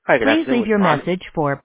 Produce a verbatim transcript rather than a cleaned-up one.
Hi, good Please afternoon leave with your Ron. message for